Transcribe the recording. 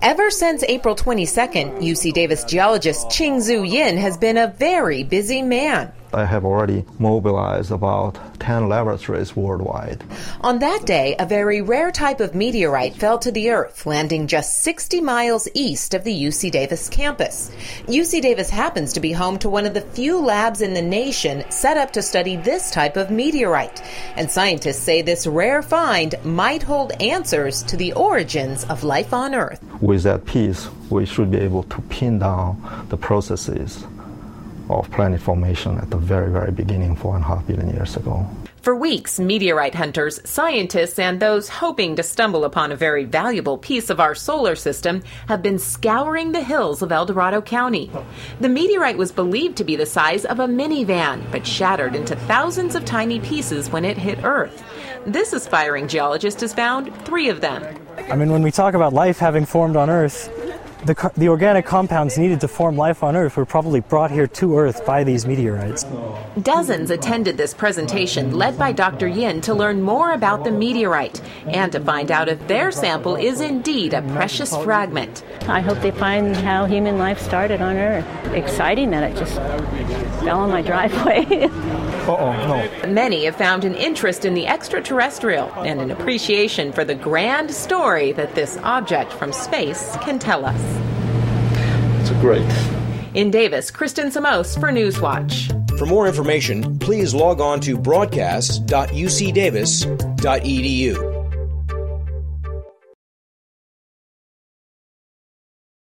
Ever since April 22nd, UC Davis geologist Qingzu Yin has been a very busy man. I have already mobilized about 10 laboratories worldwide. On that day, a very rare type of meteorite fell to the Earth, landing just 60 miles east of the UC Davis campus. UC Davis happens to be home to one of the few labs in the nation set up to study this type of meteorite. And scientists say this rare find might hold answers to the origins of life on Earth. With that piece, we should be able to pin down the processes of planet formation at the very, very beginning 4.5 billion years ago. For weeks, meteorite hunters, scientists, and those hoping to stumble upon a very valuable piece of our solar system have been scouring the hills of El Dorado County. The meteorite was believed to be the size of a minivan, but shattered into thousands of tiny pieces when it hit Earth. This aspiring geologist has found 3 of them. When we talk about life having formed on Earth, the organic compounds needed to form life on Earth were probably brought here to Earth by these meteorites. Dozens attended this presentation led by Dr. Yin to learn more about the meteorite and to find out if their sample is indeed a precious fragment. I hope they find how human life started on Earth. Exciting that it just fell on my driveway. No. Many have found an interest in the extraterrestrial and an appreciation for the grand story that this object from space can tell us. It's great. In Davis, Kristen Samos for Newswatch. For more information, please log on to broadcasts.ucdavis.edu.